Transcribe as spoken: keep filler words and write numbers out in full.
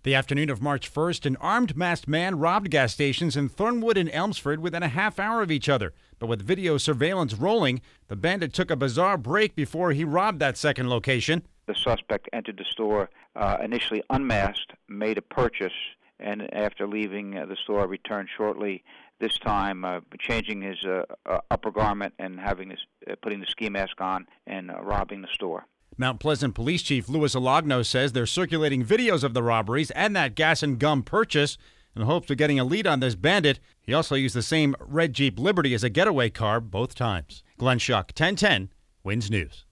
The afternoon of March first, an armed masked man robbed gas stations in Thornwood and Elmsford within a half hour of each other. But with video surveillance rolling, the bandit took a bizarre break before he robbed that second location. The suspect entered the store uh, initially unmasked, made a purchase, and after leaving uh, the store returned shortly, this time uh, changing his uh, uh, upper garment and having this, uh, putting the ski mask on and uh, robbing the store. Mount Pleasant Police Chief Louis Alagno says they're circulating videos of the robberies and that gas and gum purchase in hopes of getting a lead on this bandit. He also used the same red Jeep Liberty as a getaway car both times. Glenn Schuck, ten ten, Wins News.